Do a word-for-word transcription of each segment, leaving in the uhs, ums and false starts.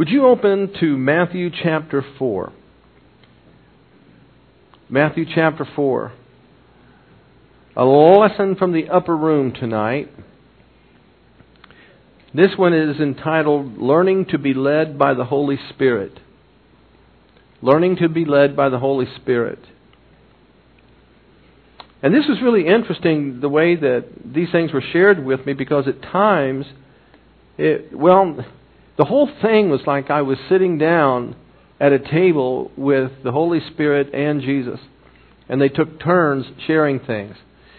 Would you open to Matthew chapter four? Matthew chapter four. A lesson from the upper room tonight. This one is entitled, Learning to be Led by the Holy Spirit. Learning to be led by the Holy Spirit. And this is really interesting, the way that these things were shared with me, because at times, it, well, the whole thing was like I was sitting down at a table with the Holy Spirit and Jesus. And they took turns sharing things.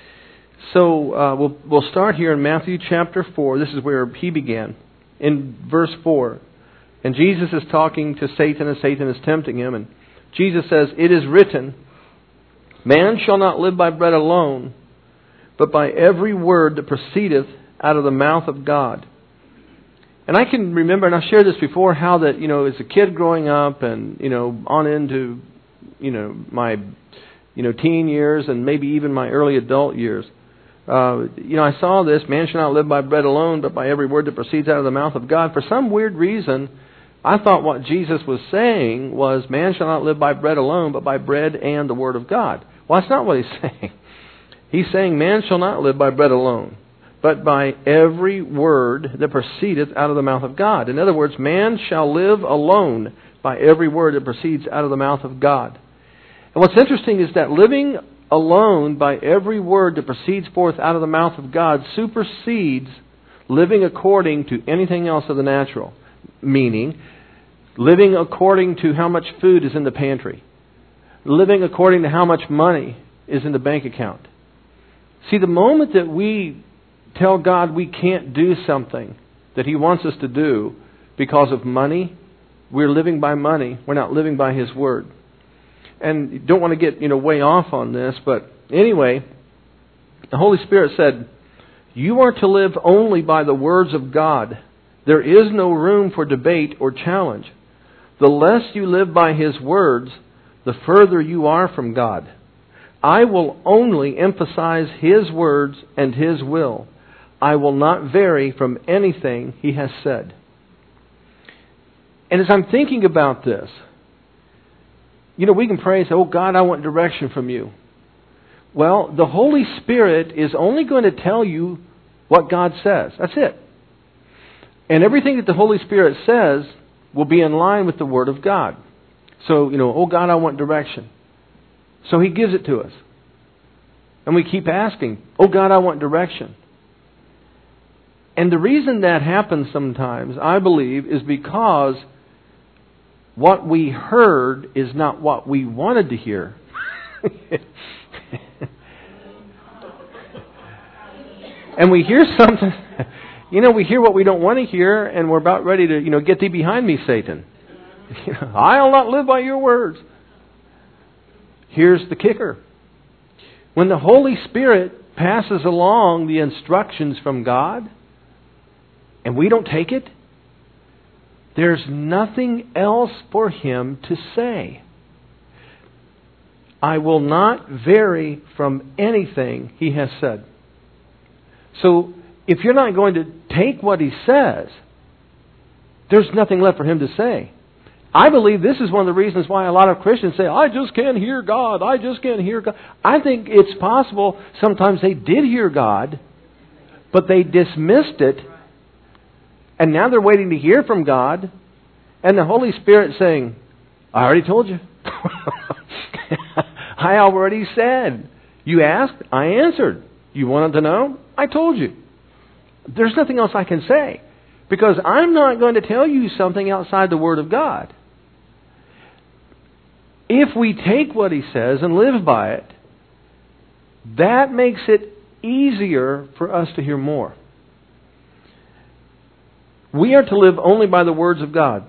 So uh, we'll, we'll start here in Matthew chapter four. This is where he began. In verse four. And Jesus is talking to Satan, and Satan is tempting him. And Jesus says, "It is written, man shall not live by bread alone, but by every word that proceedeth out of the mouth of God." And I can remember, and I've shared this before, how that, you know, as a kid growing up and, you know, on into, you know, my, you know, teen years and maybe even my early adult years, uh, you know, I saw this, man shall not live by bread alone, but by every word that proceeds out of the mouth of God. For some weird reason, I thought what Jesus was saying was, man shall not live by bread alone, but by bread and the Word of God. Well, that's not what he's saying. He's saying, man shall not live by bread alone, but by every word that proceedeth out of the mouth of God. In other words, man shall live alone by every word that proceeds out of the mouth of God. And what's interesting is that living alone by every word that proceeds forth out of the mouth of God supersedes living according to anything else of the natural. Meaning, living according to how much food is in the pantry. Living according to how much money is in the bank account. See, the moment that we tell God we can't do something that He wants us to do because of money, we're living by money. We're not living by His Word. And you don't want to get, you know, way off on this, but anyway, the Holy Spirit said, you are to live only by the words of God. There is no room for debate or challenge. The less you live by His words, the further you are from God. I will only emphasize His words and His will. I will not vary from anything He has said. And as I'm thinking about this, you know, we can pray and say, oh God, I want direction from you. Well, the Holy Spirit is only going to tell you what God says. That's it. And everything that the Holy Spirit says will be in line with the Word of God. So, you know, oh God, I want direction. So He gives it to us. And we keep asking, oh God, I want direction. And the reason that happens sometimes, I believe, is because what we heard is not what we wanted to hear. And we hear something, you know, we hear what we don't want to hear, and we're about ready to, you know, get thee behind me, Satan. I'll not live by your words. Here's the kicker. When the Holy Spirit passes along the instructions from God, and we don't take it, there's nothing else for Him to say. I will not vary from anything He has said. So, if you're not going to take what He says, there's nothing left for Him to say. I believe this is one of the reasons why a lot of Christians say, I just can't hear God. I just can't hear God. I think it's possible sometimes they did hear God, but they dismissed it. And now they're waiting to hear from God. And the Holy Spirit saying, I already told you. I already said. You asked, I answered. You wanted to know? I told you. There's nothing else I can say. Because I'm not going to tell you something outside the Word of God. If we take what He says and live by it, that makes it easier for us to hear more. We are to live only by the words of God.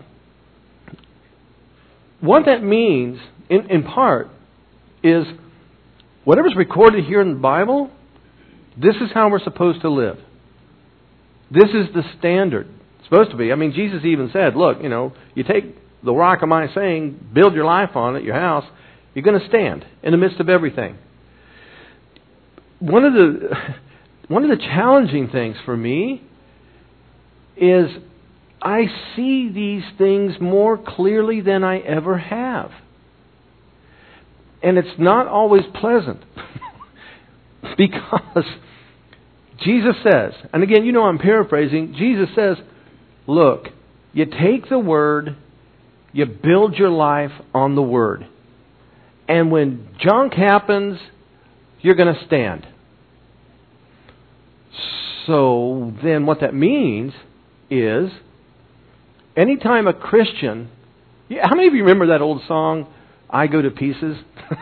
What that means, in, in part, is whatever's recorded here in the Bible, this is how we're supposed to live. This is the standard. It's supposed to be. I mean, Jesus even said, look, you know, you take the rock of my saying, build your life on it, your house, you're going to stand in the midst of everything. One of the one of the challenging things for me is I see these things more clearly than I ever have. And it's not always pleasant. Because Jesus says, and again, you know I'm paraphrasing, Jesus says, look, you take the Word, you build your life on the Word. And when junk happens, you're going to stand. So then what that means is, anytime a Christian... Yeah, how many of you remember that old song, I Go to Pieces?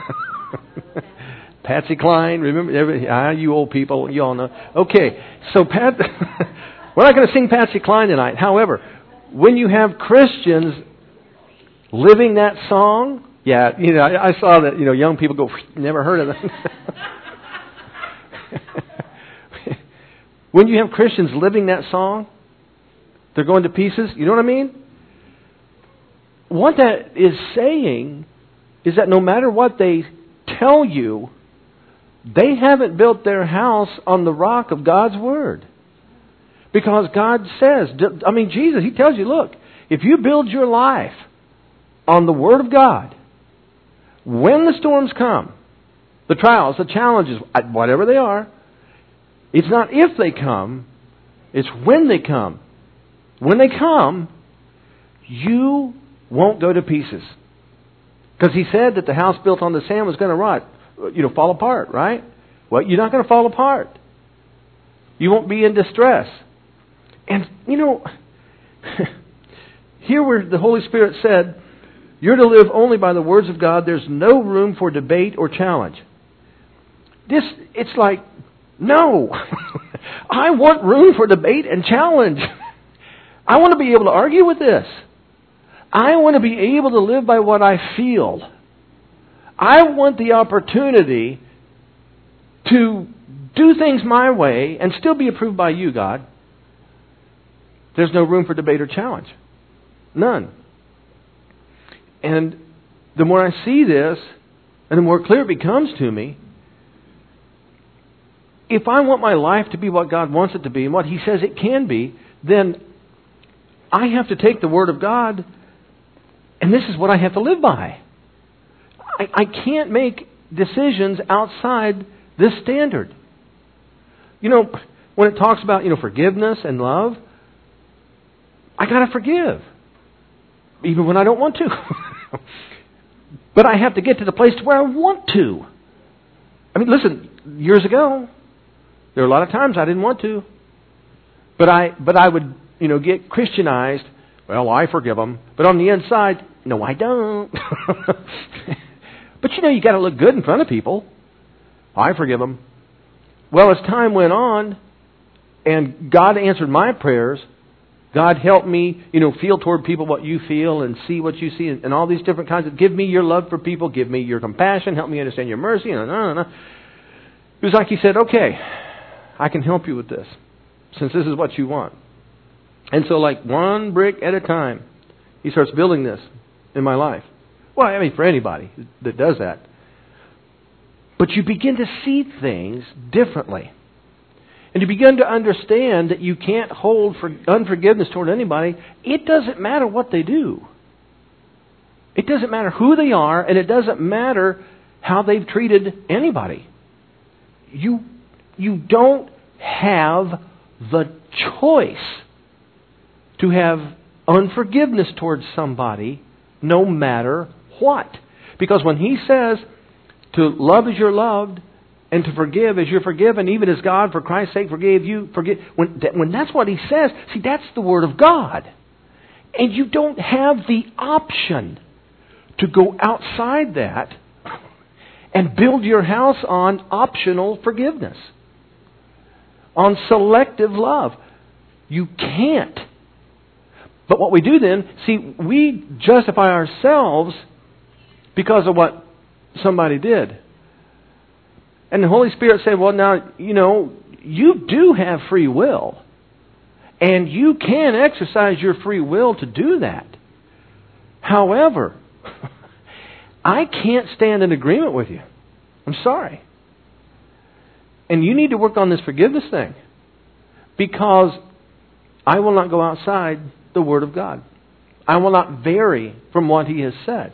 Patsy Cline, remember? Every, ah, you old people, you all know. Okay, so Pat, we're not going to sing Patsy Cline tonight. However, when you have Christians living that song, yeah, you know, I, I saw that, you know, young people go, never heard of that. When you have Christians living that song, they're going to pieces. You know what I mean? What that is saying is that no matter what they tell you, they haven't built their house on the rock of God's Word. Because God says, I mean, Jesus, He tells you, look, if you build your life on the Word of God, when the storms come, the trials, the challenges, whatever they are, it's not if they come, it's when they come. When they come, you won't go to pieces. Because He said that the house built on the sand was going to rot, you know, fall apart, right? Well, you're not going to fall apart. You won't be in distress. And, you know, here where the Holy Spirit said, you're to live only by the words of God, there's no room for debate or challenge. This, it's like, no. I want room for debate and challenge. I want to be able to argue with this. I want to be able to live by what I feel. I want the opportunity to do things my way and still be approved by you, God. There's no room for debate or challenge. None. And the more I see this, and the more clear it becomes to me, if I want my life to be what God wants it to be and what He says it can be, then I have to take the Word of God, and this is what I have to live by. I, I can't make decisions outside this standard. You know, when it talks about, you know, forgiveness and love, I got to forgive, even when I don't want to. But I have to get to the place to where I want to. I mean, listen, years ago, there were a lot of times I didn't want to. But I but I would, you know, get Christianized. Well, I forgive them. But on the inside, no, I don't. But you know, you got to look good in front of people. I forgive them. Well, as time went on, and God answered my prayers, God helped me, you know, feel toward people what you feel and see what you see, and, and all these different kinds of, give me your love for people, give me your compassion, help me understand your mercy, and no, no, no. It was like He said, okay, I can help you with this, since this is what you want. And so like one brick at a time, He starts building this in my life. Well, I mean, for anybody that does that. But you begin to see things differently. And you begin to understand that you can't hold for unforgiveness toward anybody. It doesn't matter what they do. It doesn't matter who they are, and it doesn't matter how they've treated anybody. You, you don't have the choice to have unforgiveness towards somebody, no matter what. Because when He says to love as you're loved, and to forgive as you're forgiven, even as God, for Christ's sake, forgave you. Forgive. When, when that's what He says, see, that's the Word of God. And you don't have the option to go outside that and build your house on optional forgiveness, on selective love. You can't. But what we do then, see, we justify ourselves because of what somebody did. And the Holy Spirit said, well, now, you know, you do have free will. And you can exercise your free will to do that. However, I can't stand in agreement with you. I'm sorry. And you need to work on this forgiveness thing. Because I will not go outside the Word of God. I will not vary from what He has said.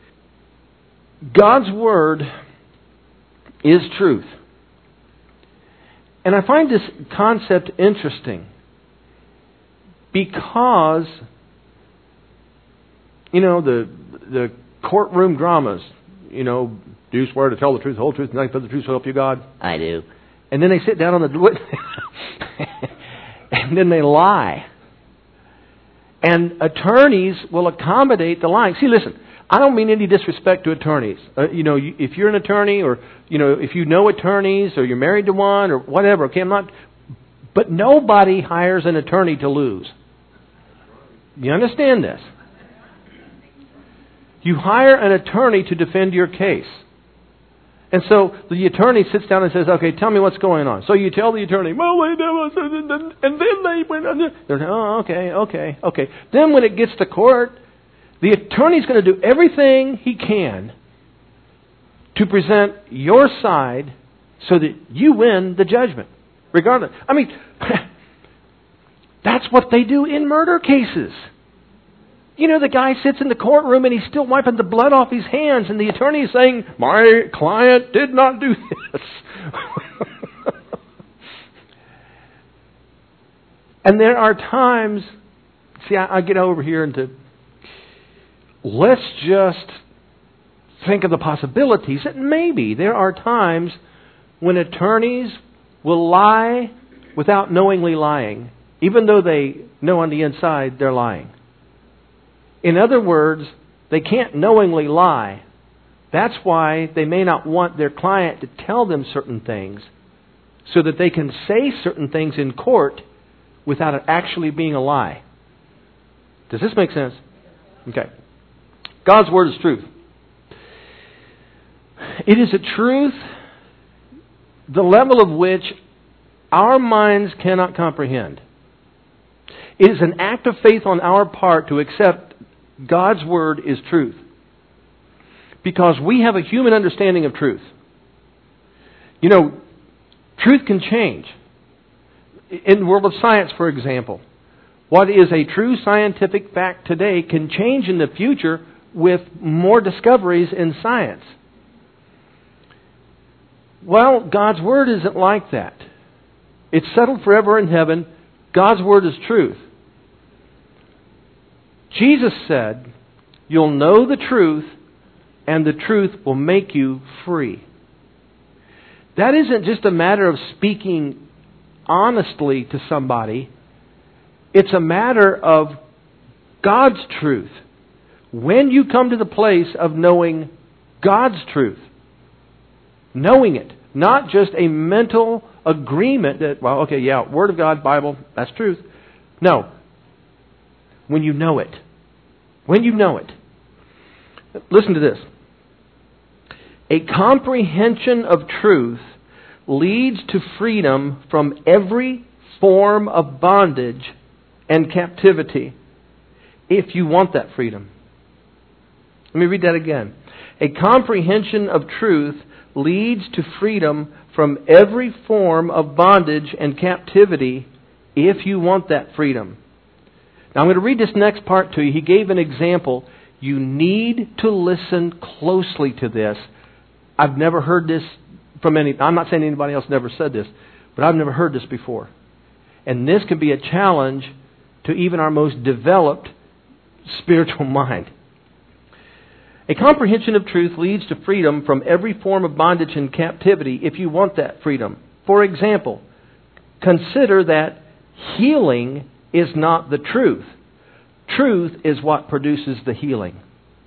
God's Word is truth. And I find this concept interesting because, you know, the the courtroom dramas, you know, do you swear to tell the truth, the whole truth, and nothing but the truth, so help you God? I do. And then they sit down on the and then they lie. And attorneys will accommodate the lying. See, listen, I don't mean any disrespect to attorneys. Uh, you know, you, if you're an attorney, or you know, if you know attorneys, or you're married to one, or whatever. Okay, I'm not. But nobody hires an attorney to lose. You understand this? You hire an attorney to defend your case. And so the attorney sits down and says, okay, tell me what's going on. So you tell the attorney, well, and then they went on. They're, oh, okay, okay, okay. Then when it gets to court, the attorney's going to do everything he can to present your side so that you win the judgment. Regardless. I mean, that's what they do in murder cases. You know, the guy sits in the courtroom and he's still wiping the blood off his hands, and the attorney is saying, my client did not do this. And there are times, see, I, I get over here into, let's just think of the possibilities that maybe there are times when attorneys will lie without knowingly lying, even though they know on the inside they're lying. In other words, they can't knowingly lie. That's why they may not want their client to tell them certain things, so that they can say certain things in court without it actually being a lie. Does this make sense? Okay. God's Word is truth. It is a truth the level of which our minds cannot comprehend. It is an act of faith on our part to accept God's Word is truth, because we have a human understanding of truth. You know, truth can change. In the world of science, for example, what is a true scientific fact today can change in the future with more discoveries in science. Well, God's Word isn't like that. It's settled forever in heaven. God's Word is truth. Jesus said, you'll know the truth, and the truth will make you free. That isn't just a matter of speaking honestly to somebody. It's a matter of God's truth. When you come to the place of knowing God's truth, knowing it, not just a mental agreement that, well, okay, yeah, Word of God, Bible, that's truth. No. When you know it. When you know it. Listen to this. A comprehension of truth leads to freedom from every form of bondage and captivity, if you want that freedom. Let me read that again. A comprehension of truth leads to freedom from every form of bondage and captivity, if you want that freedom. Now I'm going to read this next part to you. He gave an example. You need to listen closely to this. I've never heard this from any... I'm not saying anybody else never said this, but I've never heard this before. And this can be a challenge to even our most developed spiritual mind. A comprehension of truth leads to freedom from every form of bondage and captivity, if you want that freedom. For example, consider that healing is not the truth. Truth is what produces the healing.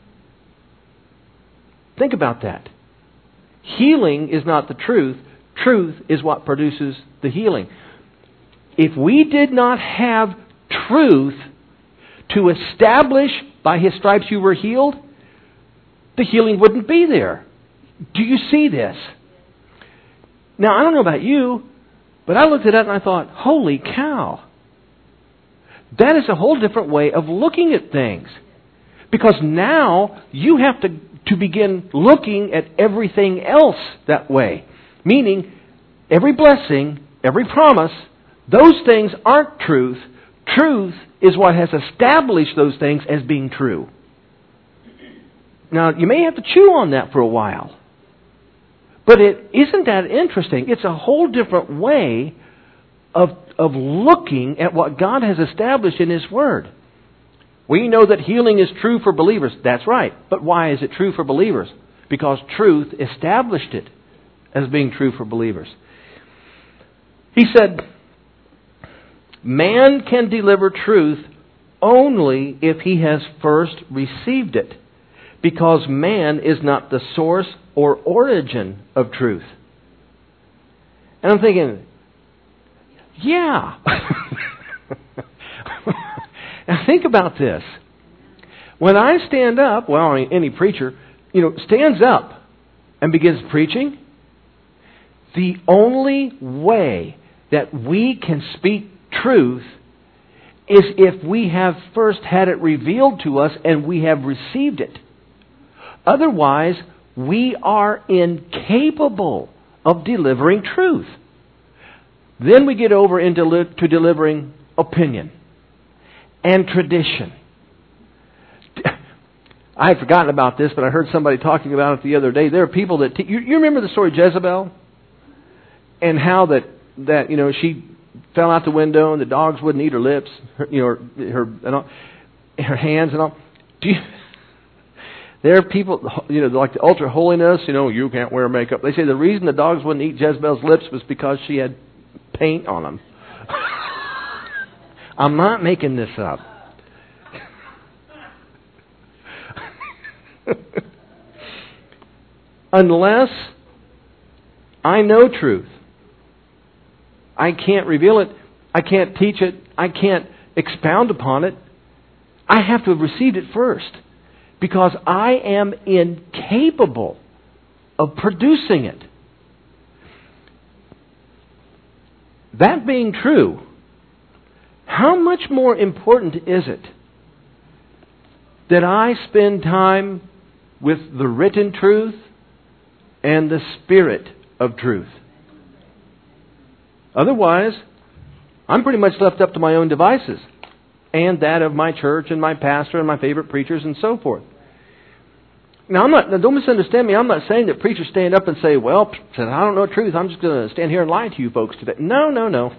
Think about that. Healing is not the truth. Truth is what produces the healing. If we did not have truth to establish by His stripes you were healed, the healing wouldn't be there. Do you see this? Now, I don't know about you, but I looked at that and I thought, holy cow. That is a whole different way of looking at things. Because now you have to, to begin looking at everything else that way. Meaning, every blessing, every promise, those things aren't truth. Truth is what has established those things as being true. Now, you may have to chew on that for a while. But it isn't that interesting. It's a whole different way of, of looking at what God has established in His Word. We know that healing is true for believers. That's right. But why is it true for believers? Because truth established it as being true for believers. He said, man can deliver truth only if he has first received it, because man is not the source or origin of truth. And I'm thinking, yeah. Now think about this. When I stand up, well, any preacher, you know, stands up and begins preaching, the only way that we can speak truth is if we have first had it revealed to us and we have received it. Otherwise, we are incapable of delivering truth. Then we get over into li- to delivering opinion and tradition. I had forgotten about this, but I heard somebody talking about it the other day. There are people that... Te- you, you remember the story of Jezebel? And how that, that, you know, she fell out the window and the dogs wouldn't eat her lips, her, you know, her, her, and all, her hands and all. Do you... There are people, you know, like the ultra holiness, you know, you can't wear makeup. They say the reason the dogs wouldn't eat Jezebel's lips was because she had paint on them. I'm not making this up. Unless I know truth, I can't reveal it, I can't teach it, I can't expound upon it. I have to have received it first. Because I am incapable of producing it. That being true, how much more important is it that I spend time with the written truth and the spirit of truth? Otherwise, I'm pretty much left up to my own devices and that of my church and my pastor and my favorite preachers and so forth. Now, I'm not, now don't misunderstand me. I'm not saying that preachers stand up and say, well, since I don't know truth, I'm just going to stand here and lie to you folks today. No, no, no.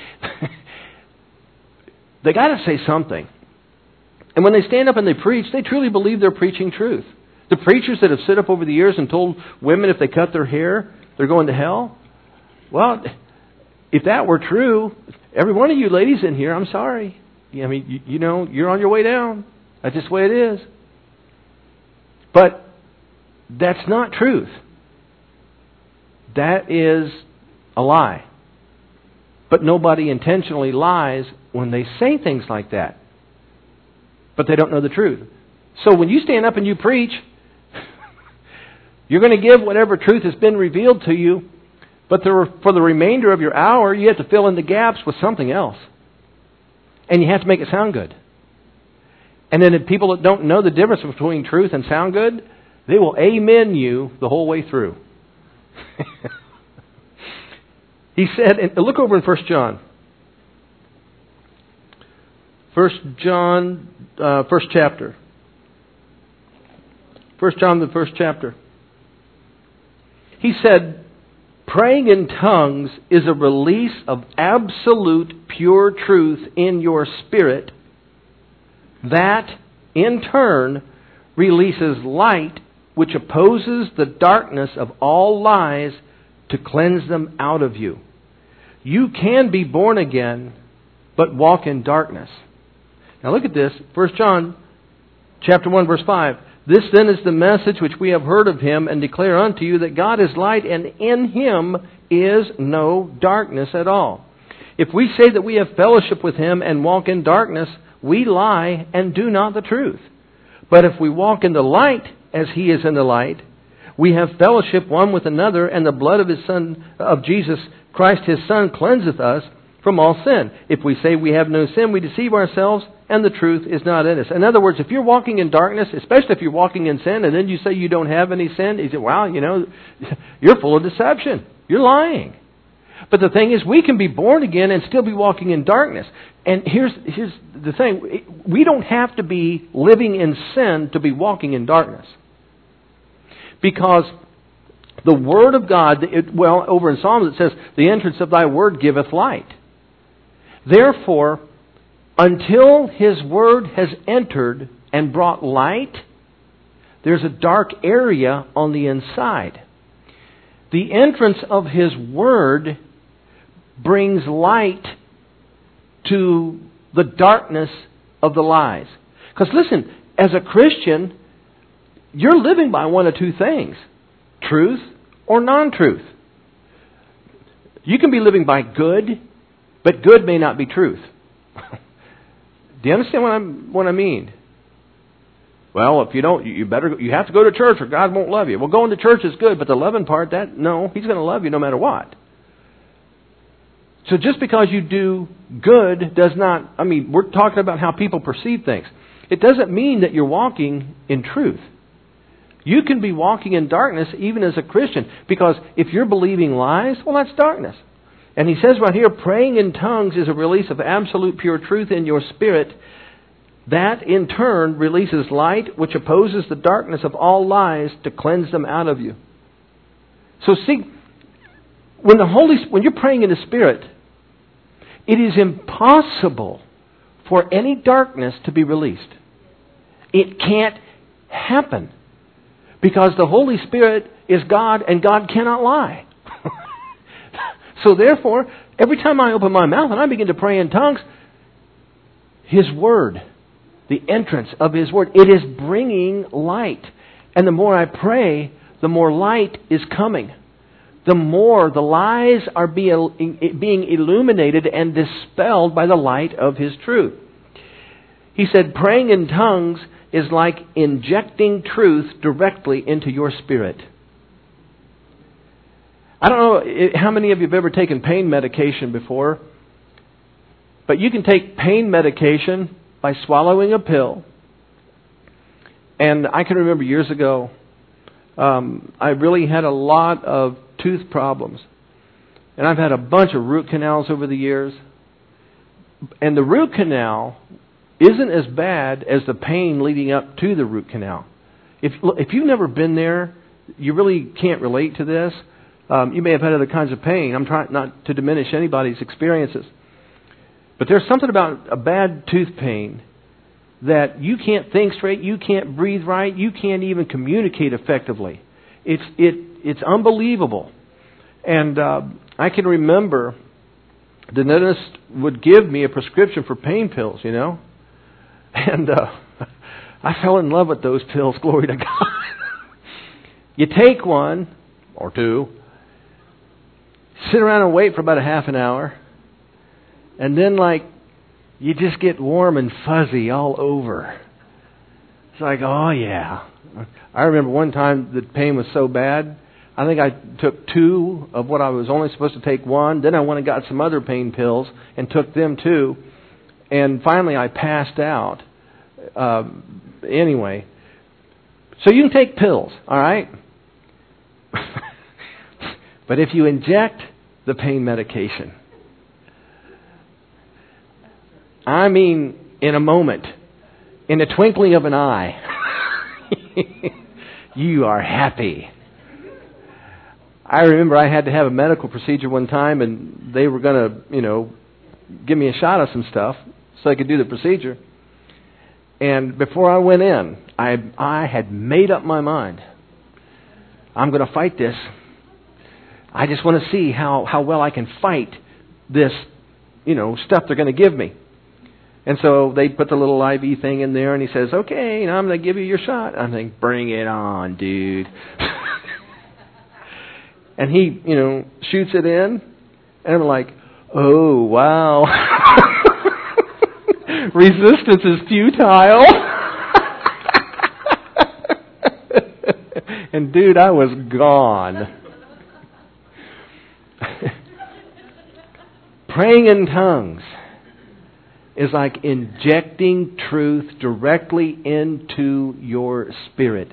They got to say something. And when they stand up and they preach, they truly believe they're preaching truth. The preachers that have stood up over the years and told women if they cut their hair, they're going to hell. Well, if that were true, every one of you ladies in here, I'm sorry. I mean, you, you know, you're on your way down. That's just the way it is. But that's not truth. That is a lie. But nobody intentionally lies when they say things like that. But they don't know the truth. So when you stand up and you preach, you're going to give whatever truth has been revealed to you. But there, for the remainder of your hour, you have to fill in the gaps with something else. And you have to make it sound good. And then the people that don't know the difference between truth and sound good, they will amen you the whole way through. He said, and look over in First John. First John, uh, first chapter. First John, the first chapter. He said, praying in tongues is a release of absolute pure truth in your spirit. That, in turn, releases light which opposes the darkness of all lies to cleanse them out of you. You can be born again, but walk in darkness. Now look at this. First John chapter one, verse five. This then is the message which we have heard of Him and declare unto you, that God is light, and in Him is no darkness at all. If we say that we have fellowship with Him and walk in darkness, we lie and do not the truth. But if we walk in the light as He is in the light, we have fellowship one with another, and the blood of His Son, of Jesus Christ His Son, cleanseth us from all sin. If we say we have no sin, we deceive ourselves, and the truth is not in us. In other words, if you're walking in darkness, especially if you're walking in sin, and then you say you don't have any sin, you say, wow, you know, you're full of deception. You're lying. But the thing is, we can be born again and still be walking in darkness. And here's here's the thing. We don't have to be living in sin to be walking in darkness. Because the Word of God, it, well, over in Psalms it says, the entrance of Thy Word giveth light. Therefore, until His Word has entered and brought light, there's a dark area on the inside. The entrance of His Word brings light to the darkness of the lies. Because listen, as a Christian, you're living by one of two things. Truth or non-truth. You can be living by good, but good may not be truth. Do you understand what I'm what I mean? Well, if you don't, you better you have to go to church or God won't love you. Well, going to church is good, but the loving part, that no, He's going to love you no matter what. So just because you do good does not, I mean, we're talking about how people perceive things. It doesn't mean that you're walking in truth. You can be walking in darkness even as a Christian, because if you're believing lies, well, that's darkness. And he says right here, praying in tongues is a release of absolute pure truth in your spirit. That in turn releases light, which opposes the darkness of all lies to cleanse them out of you. So see, when the Holy, when you're praying in the Spirit, it is impossible for any darkness to be released. It can't happen. Because the Holy Spirit is God and God cannot lie. So therefore, every time I open my mouth and I begin to pray in tongues, His Word, the entrance of His Word, it is bringing light. And the more I pray, the more light is coming. The more the lies are being illuminated and dispelled by the light of His truth. He said, praying in tongues is like injecting truth directly into your spirit. I don't know how many of you have ever taken pain medication before, but you can take pain medication by swallowing a pill. And I can remember years ago, um, I really had a lot of tooth problems. And I've had a bunch of root canals over the years. And the root canal isn't as bad as the pain leading up to the root canal. If if you've never been there, you really can't relate to this. Um, you may have had other kinds of pain. I'm trying not to diminish anybody's experiences. But there's something about a bad tooth pain that you can't think straight, you can't breathe right, you can't even communicate effectively. It's it it's unbelievable. And uh, I can remember the dentist would give me a prescription for pain pills, you know. And uh, I fell in love with those pills, glory to God. You take one or two, sit around and wait for about a half an hour, and then like you just get warm and fuzzy all over. It's like, oh yeah. I remember one time the pain was so bad, I think I took two of what I was only supposed to take one. Then I went and got some other pain pills and took them too. And finally I passed out. Uh, anyway, so you can take pills, all right? But if you inject the pain medication, I mean, in a moment, in the twinkling of an eye, you are happy. I remember I had to have a medical procedure one time, and they were going to, you know, give me a shot of some stuff so I could do the procedure. And before I went in, I I had made up my mind. I'm going to fight this. I just want to see how, how well I can fight this, you know, stuff they're going to give me. And so they put the little I V thing in there, and he says, okay, now I'm going to give you your shot. I'm thinking, bring it on, dude. And he, you know, shoots it in, and I'm like, oh, wow. Resistance is futile. And dude, I was gone. Praying in tongues is like injecting truth directly into your spirit.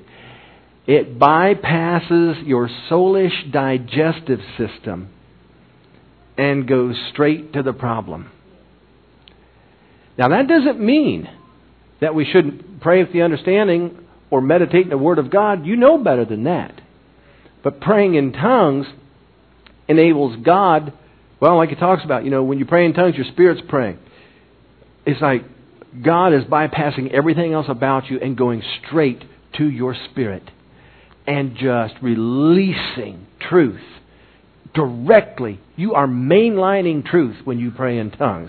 It bypasses your soulish digestive system and go straight to the problem. Now, that doesn't mean that we shouldn't pray with the understanding or meditate in the Word of God. You know better than that. But praying in tongues enables God, well, like it talks about, you know, when you pray in tongues, your spirit's praying. It's like God is bypassing everything else about you and going straight to your spirit and just releasing truth directly. You are mainlining truth when you pray in tongues.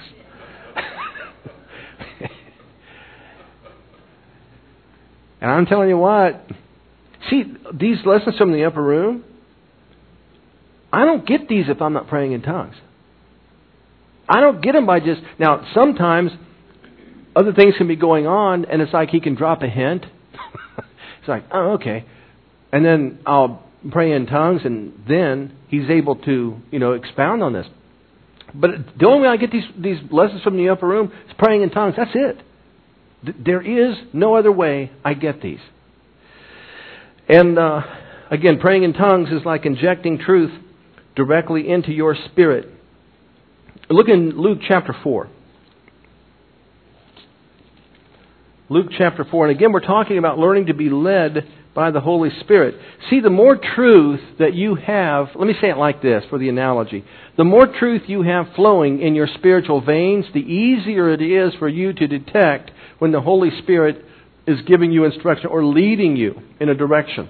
And I'm telling you what, see, these lessons from the upper room, I don't get these if I'm not praying in tongues. I don't get them by just... Now, sometimes other things can be going on, and it's like he can drop a hint. It's like, oh, okay. And then I'll pray in tongues, and then he's able to, you know, expound on this. But the only way I get these, these lessons from the upper room is praying in tongues. That's it. There is no other way I get these. And uh, again, praying in tongues is like injecting truth directly into your spirit. Look in Luke chapter four. Luke chapter four. And again, we're talking about learning to be led by the Holy Spirit. See, the more truth that you have, let me say it like this for the analogy. The more truth you have flowing in your spiritual veins, the easier it is for you to detect when the Holy Spirit is giving you instruction or leading you in a direction.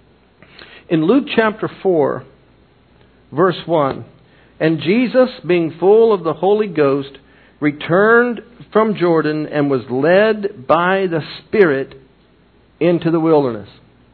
In Luke chapter four, verse one, and Jesus, being full of the Holy Ghost, returned from Jordan and was led by the Spirit into the wilderness.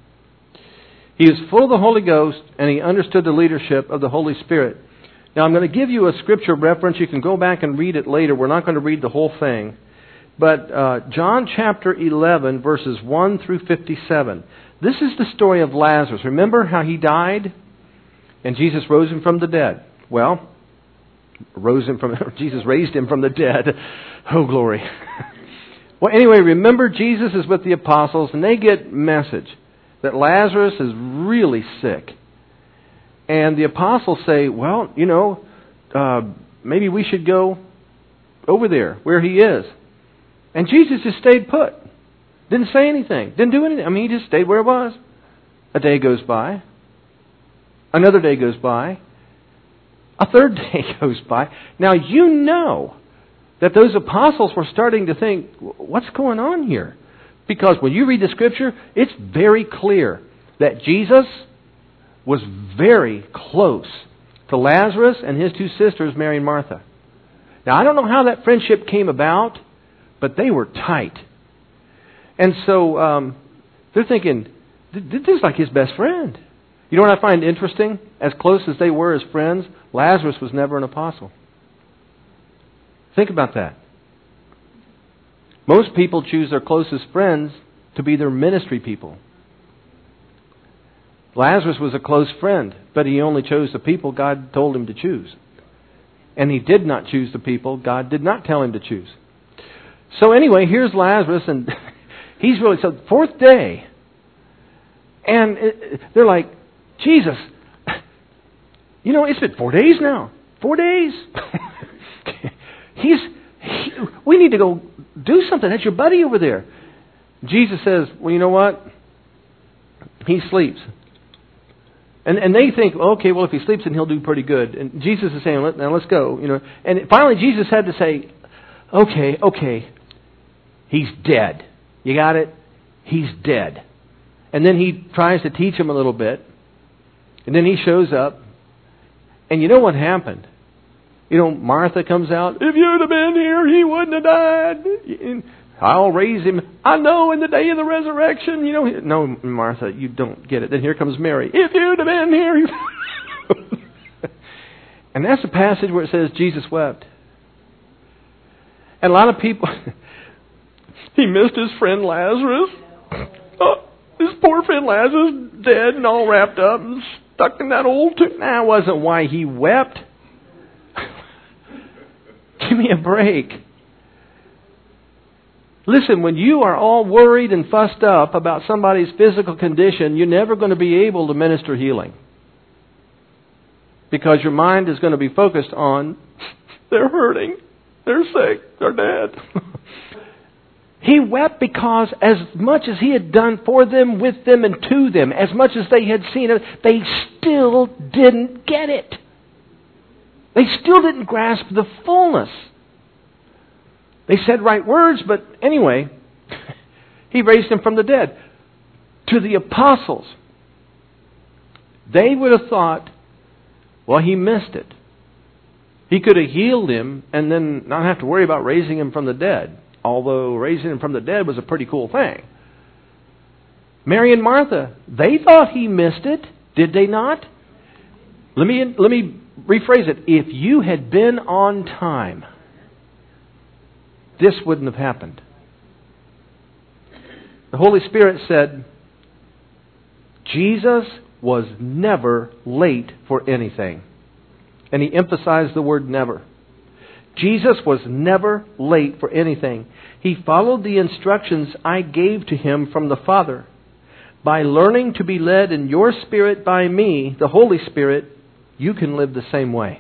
He was full of the Holy Ghost and he understood the leadership of the Holy Spirit. Now I'm going to give you a scripture reference. You can go back and read it later. We're not going to read the whole thing. But uh, John chapter eleven, verses one through fifty-seven. This is the story of Lazarus. Remember how he died? And Jesus rose him from the dead. Well, rose him from Jesus raised him from the dead. Oh, glory. Well, anyway, remember Jesus is with the apostles, and they get message that Lazarus is really sick. And the apostles say, well, you know, uh, maybe we should go over there where he is. And Jesus just stayed put. Didn't say anything. Didn't do anything. I mean, he just stayed where it was. A day goes by. Another day goes by. A third day goes by. Now, you know that those apostles were starting to think, what's going on here? Because when you read the Scripture, it's very clear that Jesus was very close to Lazarus and his two sisters, Mary and Martha. Now, I don't know how that friendship came about, but they were tight. And so um, they're thinking, this is like his best friend. You know what I find interesting? As close as they were as friends, Lazarus was never an apostle. Think about that. Most people choose their closest friends to be their ministry people. Lazarus was a close friend, but he only chose the people God told him to choose. And he did not choose the people God did not tell him to choose. So anyway, here's Lazarus, and he's really, so fourth day. And it, they're like, Jesus, you know, it's been four days now. Four days. He's, he, we need to go do something. That's your buddy over there. Jesus says, well, you know what? He sleeps. And and they think, okay, well, if he sleeps, then he'll do pretty good. And Jesus is saying, Let, now let's go. You know. And finally, Jesus had to say, okay, okay, he's dead. You got it? He's dead. And then he tries to teach him a little bit. And then he shows up. And you know what happened? You know, Martha comes out. If you'd have been here, he wouldn't have died. And I'll raise him. I know in the day of the resurrection. You know, no, Martha, you don't get it. Then here comes Mary. If you'd have been here. And that's the passage where it says Jesus wept. And a lot of people, he missed his friend Lazarus. Oh, his poor friend Lazarus dead and all wrapped up and stuck in that old tomb. That wasn't why he wept. Give me a break. Listen, when you are all worried and fussed up about somebody's physical condition, you're never going to be able to minister healing. because your mind is going to be focused on, they're hurting, they're sick, they're dead. He wept because as much as He had done for them, with them, and to them, as much as they had seen it, they still didn't get it. They still didn't grasp the fullness. They said right words, but anyway, He raised Him from the dead. To the apostles, they would have thought, well, He missed it. He could have healed him and then not have to worry about raising him from the dead. Although raising him from the dead was a pretty cool thing. Mary and Martha, they thought He missed it. Did they not? Let me, let me rephrase it. If you had been on time, this wouldn't have happened. The Holy Spirit said, Jesus was never late for anything. And He emphasized the word never. Jesus was never late for anything. He followed the instructions I gave to Him from the Father. By learning to be led in your spirit by me, the Holy Spirit, you can live the same way.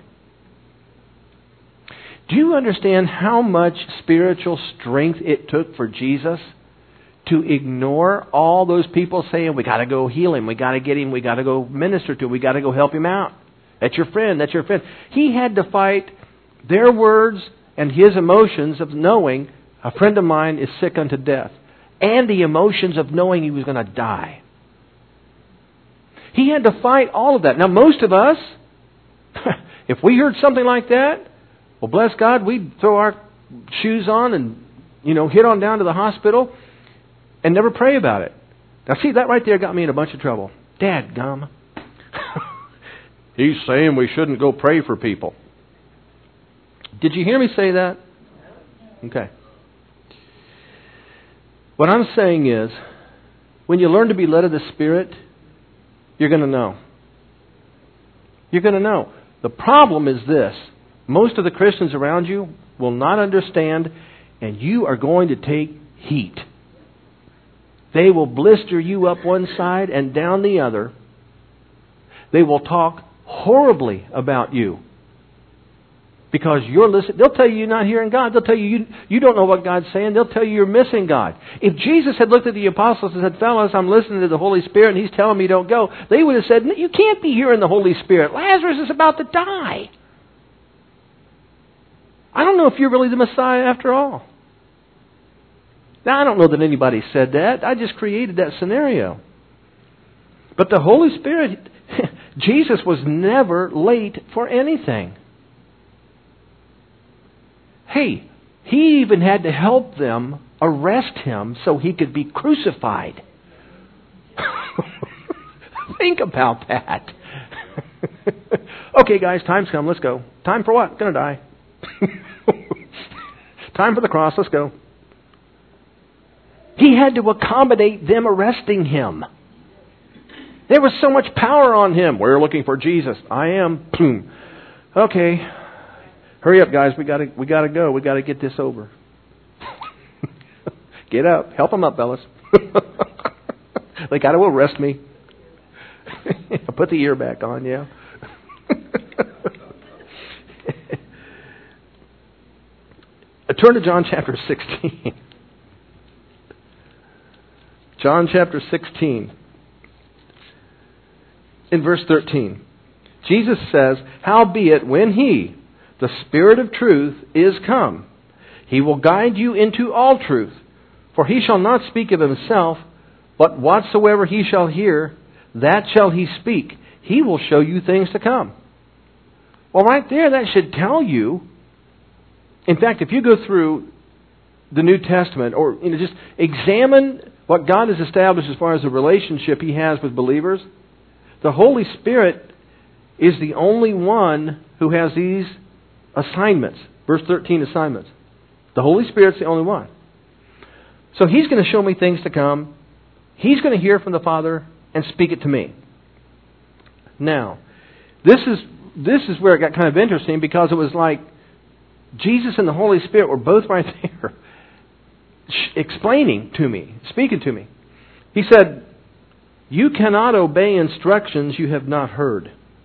Do you understand how much spiritual strength it took for Jesus to ignore all those people saying, we got to go heal him, we got to get him, we got to go minister to him, we got to go help him out. That's your friend, that's your friend. He had to fight their words and his emotions of knowing a friend of mine is sick unto death, and the emotions of knowing he was going to die. He had to fight all of that. Now, most of us, if we heard something like that, well, bless God, we'd throw our shoes on and, you know, head on down to the hospital and never pray about it. Now, see, that right there got me in a bunch of trouble. Dadgum. He's saying we shouldn't go pray for people. Did you hear me say that? Okay. What I'm saying is, when you learn to be led of the Spirit, you're going to know. You're going to know. The problem is this. Most of the Christians around you will not understand, and you are going to take heat. They will blister you up one side and down the other. They will talk horribly about you. Because you're listening. They'll tell you you're not hearing God. They'll tell you, you you don't know what God's saying. They'll tell you you're missing God. If Jesus had looked at the apostles and said, fellas, I'm listening to the Holy Spirit and He's telling me don't go, they would have said, you can't be hearing the Holy Spirit. Lazarus is about to die. I don't know if you're really the Messiah after all. Now, I don't know that anybody said that. I just created that scenario. But the Holy Spirit, Jesus was never late for anything. Hey, He even had to help them arrest Him so He could be crucified. Think about that. Okay, guys, time's come. Let's go. Time for what? Gonna die. Time for the cross. Let's go. He had to accommodate them arresting Him. There was so much power on Him. We're looking for Jesus. I am. Boom. Okay. Hurry up, guys. We gotta, we gotta go. We gotta get this over. Get up. Help them up, fellas. They gotta arrest me. I put the ear back on, yeah. Turn to John chapter sixteen. John chapter sixteen. In verse thirteen. Jesus says, howbeit when He, the Spirit of truth, is come, He will guide you into all truth. For He shall not speak of Himself, but whatsoever He shall hear, that shall He speak. He will show you things to come. Well, right there, that should tell you. In fact, if you go through the New Testament, or you know, just examine what God has established as far as the relationship He has with believers, the Holy Spirit is the only one who has these assignments. Verse thirteen, assignments. The Holy Spirit's the only one. So He's going to show me things to come. He's going to hear from the Father and speak it to me. Now, this is this is where it got kind of interesting, because it was like Jesus and the Holy Spirit were both right there explaining to me, speaking to me. He said, you cannot obey instructions you have not heard.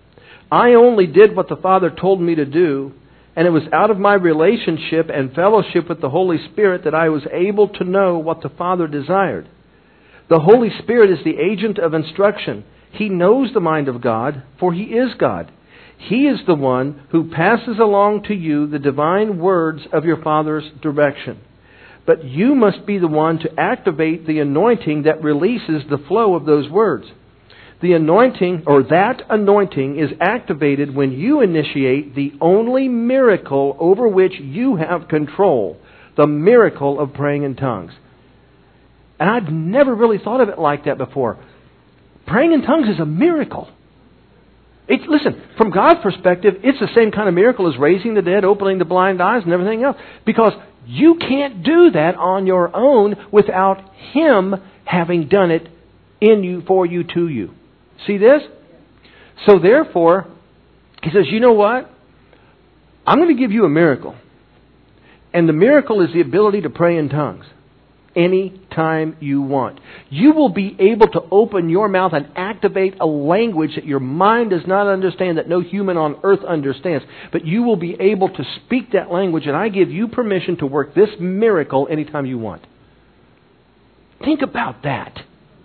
I only did what the Father told me to do, and it was out of my relationship and fellowship with the Holy Spirit that I was able to know what the Father desired. The Holy Spirit is the agent of instruction. He knows the mind of God, for He is God. He is the one who passes along to you the divine words of your Father's direction. But you must be the one to activate the anointing that releases the flow of those words. The anointing, or that anointing, is activated when you initiate the only miracle over which you have control, the miracle of praying in tongues. And I'd never really thought of it like that before. Praying in tongues is a miracle. It, listen, from God's perspective, it's the same kind of miracle as raising the dead, opening the blind eyes, and everything else. Because you can't do that on your own without Him having done it in you, for you, to you. See this? So therefore, He says, you know what? I'm going to give you a miracle. And the miracle is the ability to pray in tongues. Any time you want. You will be able to open your mouth and activate a language that your mind does not understand, that no human on earth understands. But you will be able to speak that language, and I give you permission to work this miracle anytime you want. Think about that.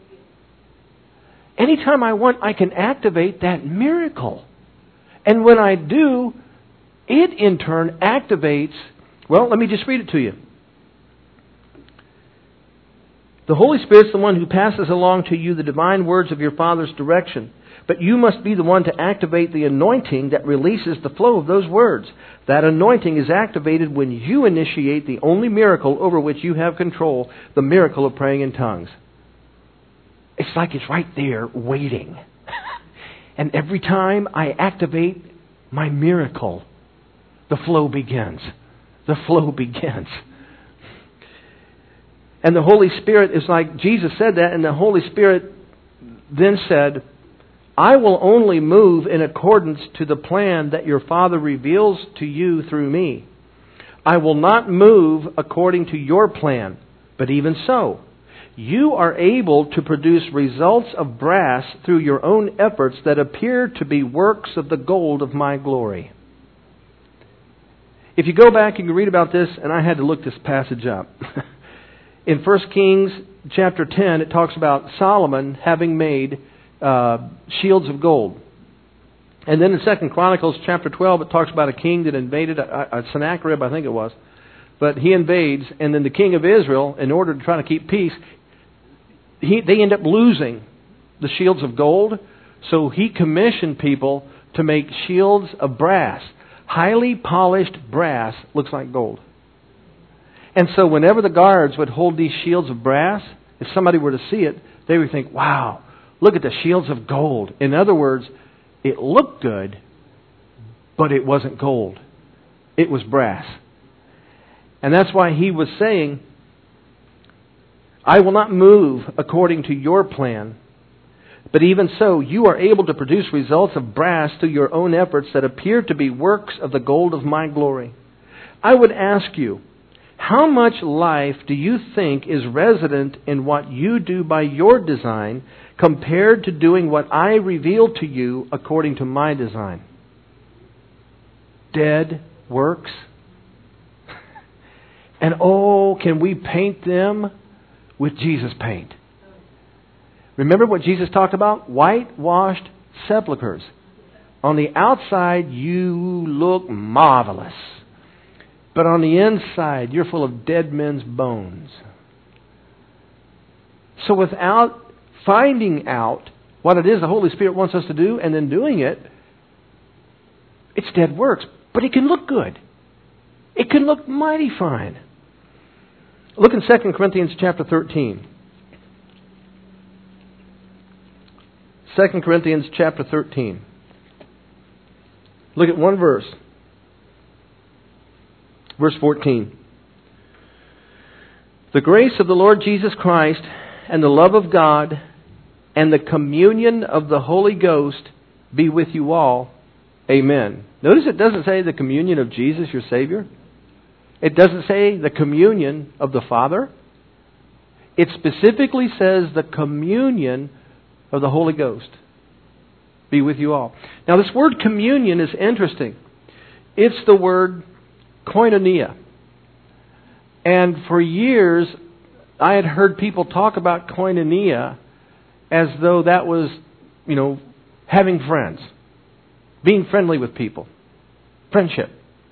Anytime I want, I can activate that miracle. And when I do, it in turn activates, well, let me just read it to you. The Holy Spirit's the one who passes along to you the divine words of your Father's direction. But you must be the one to activate the anointing that releases the flow of those words. That anointing is activated when you initiate the only miracle over which you have control, the miracle of praying in tongues. It's like it's right there waiting. And every time I activate my miracle, the flow begins. The flow begins. And the Holy Spirit is like, Jesus said that, and the Holy Spirit then said, I will only move in accordance to the plan that your Father reveals to you through me. I will not move according to your plan, but even so, you are able to produce results of brass through your own efforts that appear to be works of the gold of my glory. If you go back and you read about this, and I had to look this passage up. In First Kings chapter ten, it talks about Solomon having made uh, shields of gold. And then in Second Chronicles chapter twelve, it talks about a king that invaded, a, a Sennacherib, I think it was. But he invades, and then the king of Israel, in order to try to keep peace, he, they end up losing the shields of gold. So he commissioned people to make shields of brass. Highly polished brass looks like gold. And so whenever the guards would hold these shields of brass, if somebody were to see it, they would think, wow, look at the shields of gold. In other words, it looked good, but it wasn't gold. It was brass. And that's why he was saying, I will not move according to your plan, but even so, you are able to produce results of brass through your own efforts that appear to be works of the gold of my glory. I would ask you, how much life do you think is resident in what you do by your design compared to doing what I reveal to you according to my design? Dead works. And oh, can we paint them with Jesus paint? Remember what Jesus talked about? Whitewashed sepulchres. On the outside, you look marvelous. But on the inside, you're full of dead men's bones. So without finding out what it is the Holy Spirit wants us to do and then doing it, it's dead works. But it can look good. It can look mighty fine. Look in Second Corinthians chapter thirteen. Second Corinthians chapter thirteen. Look at one verse. Verse fourteen. The grace of the Lord Jesus Christ and the love of God and the communion of the Holy Ghost be with you all. Amen. Notice it doesn't say the communion of Jesus, your Savior. It doesn't say the communion of the Father. It specifically says the communion of the Holy Ghost be with you all. Now this word communion is interesting. It's the word koinonia. And for years, I had heard people talk about koinonia as though that was, you know, having friends, being friendly with people, friendship.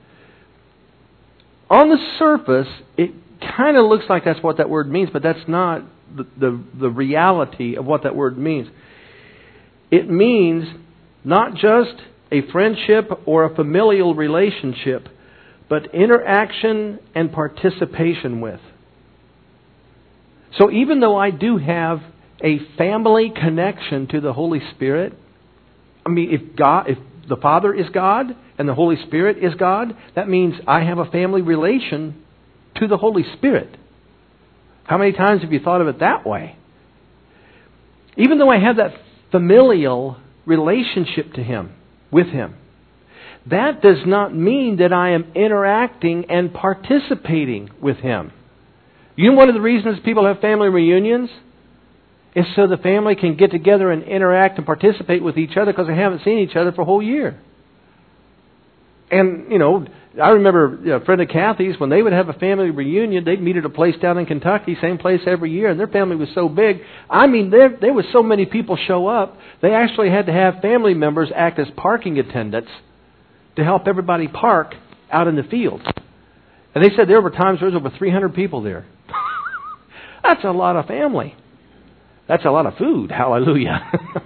On the surface, it kind of looks like that's what that word means, but that's not the, the, the reality of what that word means. It means not just a friendship or a familial relationship, but interaction and participation with. So even though I do have a family connection to the Holy Spirit, I mean, if God, if the Father is God and the Holy Spirit is God, that means I have a family relation to the Holy Spirit. How many times have you thought of it that way? Even though I have that familial relationship to Him, with Him, that does not mean that I am interacting and participating with Him. You know one of the reasons people have family reunions is so the family can get together and interact and participate with each other because they haven't seen each other for a whole year. And, you know, I remember you know, a friend of Kathy's, when they would have a family reunion, they'd meet at a place down in Kentucky, same place every year, and their family was so big. I mean, there, there was so many people show up, they actually had to have family members act as parking attendants to help everybody park out in the field. And they said there were times there was over three hundred people there. That's a lot of family. That's a lot of food. Hallelujah.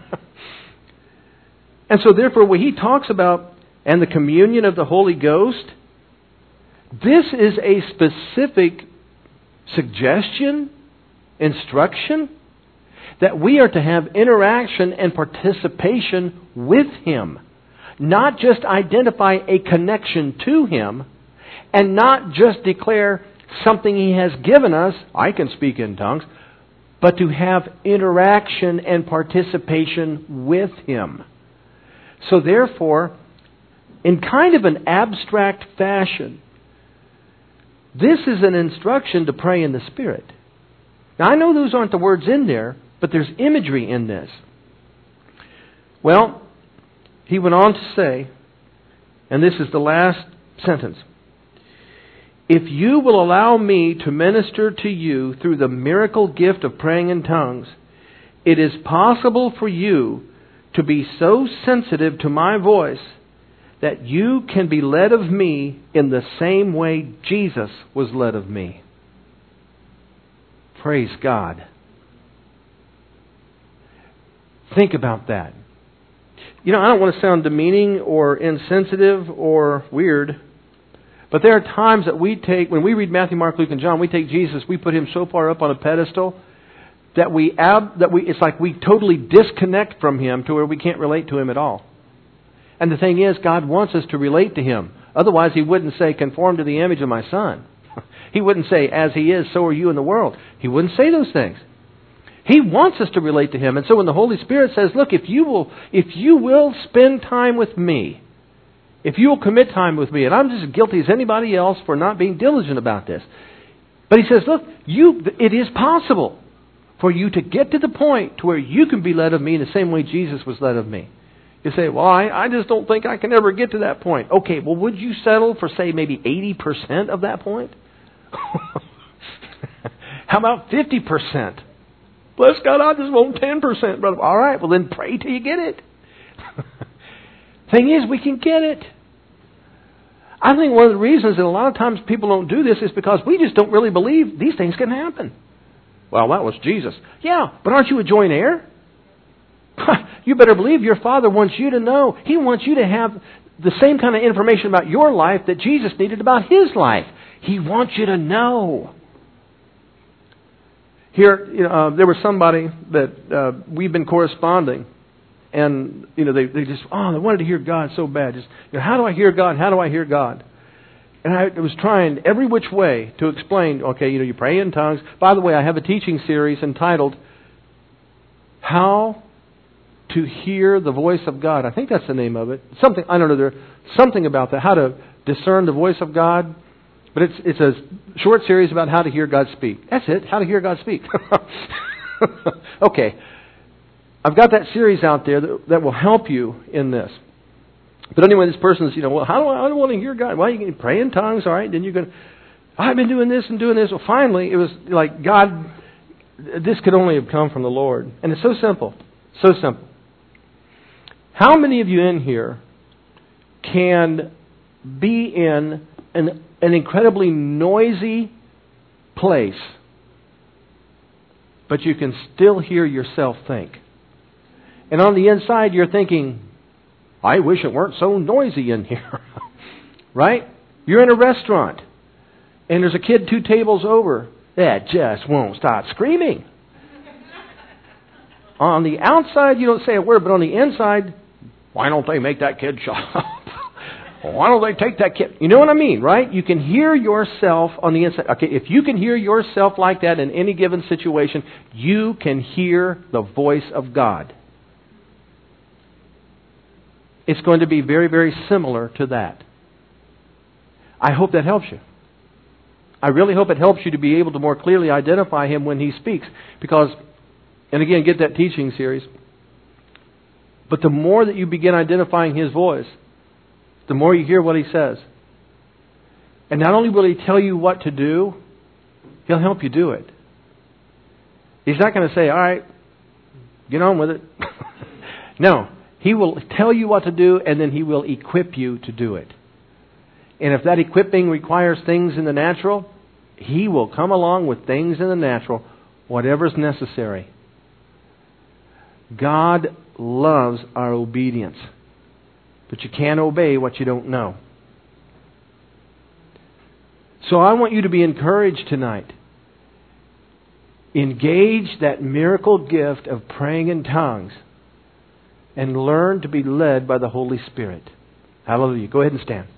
And so therefore, when he talks about and the communion of the Holy Ghost, this is a specific suggestion, instruction, that we are to have interaction and participation with Him. Not just identify a connection to Him, and not just declare something He has given us, I can speak in tongues, but to have interaction and participation with Him. So therefore, in kind of an abstract fashion, this is an instruction to pray in the Spirit. Now I know those aren't the words in there, but there's imagery in this. Well, he went on to say, and this is the last sentence, if you will allow me to minister to you through the miracle gift of praying in tongues, it is possible for you to be so sensitive to my voice that you can be led of me in the same way Jesus was led of me. Praise God. Think about that. You know, I don't want to sound demeaning or insensitive or weird, but there are times that we take, when we read Matthew, Mark, Luke, and John, we take Jesus, we put Him so far up on a pedestal that we ab, that we it's like we totally disconnect from Him to where we can't relate to Him at all. And the thing is, God wants us to relate to Him. Otherwise, He wouldn't say, conform to the image of my Son. He wouldn't say, as He is, so are you in the world. He wouldn't say those things. He wants us to relate to Him. And so when the Holy Spirit says, look, if you will, if you will spend time with me, if you will commit time with me, and I'm just as guilty as anybody else for not being diligent about this. But He says, look, you, it is possible for you to get to the point to where you can be led of me in the same way Jesus was led of me. You say, well, I, I just don't think I can ever get to that point. Okay, well, would you settle for, say, maybe eighty percent of that point? How about fifty percent? Bless God, I just want ten percent, brother. All right, well, then pray till you get it. Thing is, we can get it. I think one of the reasons that a lot of times people don't do this is because we just don't really believe these things can happen. Well, that was Jesus. Yeah, but aren't you a joint heir? You better believe your Father wants you to know. He wants you to have the same kind of information about your life that Jesus needed about His life. He wants you to know. Here, you know, uh, there was somebody that uh, we've been corresponding, and you know, they they just oh, they wanted to hear God so bad. Just you know, how do I hear God? How do I hear God? And I was trying every which way to explain. Okay, you know, you pray in tongues. By the way, I have a teaching series entitled "How to Hear the Voice of God." I think that's the name of it. Something I don't know. There something about that. How to discern the voice of God. But it's it's a short series about how to hear God speak. That's it. How to hear God speak. Okay. I've got that series out there that, that will help you in this. But anyway, this person's, you know, well, how do I, I don't want to hear God? Well, you can pray in tongues, all right? Then you're going to, I've been doing this and doing this. Well, finally, it was like, God, this could only have come from the Lord. And it's so simple. So simple. How many of you in here can be in an, an incredibly noisy place, but you can still hear yourself think? And on the inside, you're thinking, I wish it weren't so noisy in here. Right? You're in a restaurant, and there's a kid two tables over that just won't stop screaming. On the outside, you don't say a word, but on the inside, why don't they make that kid shut up? Why don't they take that kid? You know what I mean, right? You can hear yourself on the inside. Okay, if you can hear yourself like that in any given situation, you can hear the voice of God. It's going to be very, very similar to that. I hope that helps you. I really hope it helps you to be able to more clearly identify Him when He speaks. Because, and again, get that teaching series. But the more that you begin identifying His voice, the more you hear what He says. And not only will He tell you what to do, He'll help you do it. He's not going to say, all right, get on with it. No. He will tell you what to do, and then He will equip you to do it. And if that equipping requires things in the natural, He will come along with things in the natural, whatever's necessary. God loves our obedience. But you can't obey what you don't know. So I want you to be encouraged tonight. Engage that miracle gift of praying in tongues and learn to be led by the Holy Spirit. Hallelujah. Go ahead and stand.